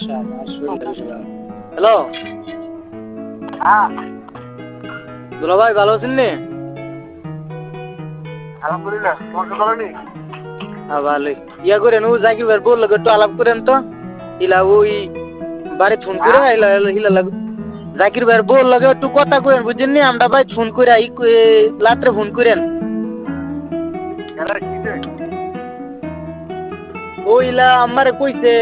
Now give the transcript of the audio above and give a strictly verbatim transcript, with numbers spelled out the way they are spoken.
সমস্যা, আমার শরীরটা বেশি ভালো। হ্যালো হ্যাঁ দুলা ভাই, ভালো আছেন নি? আলহামদুলিল্লাহ, তোমার কি ভালো নেই? হ্যাঁ ভালোই। ইয়া করেন, ও জাকির ভাই বললো একটু আলাপ করেন তো। ইলা ওই বাড়ি ফোন করে হ্যাঁ ইলা ইলা লাগ জাকির ভাইয়ের বউর লগে একটু কথা করেন, বুঝছেন নি? আমরা ভাই ফোন করে ই রাত্রে ফোন করেন। কেন, কিসে? ওইলা আমারে কইছে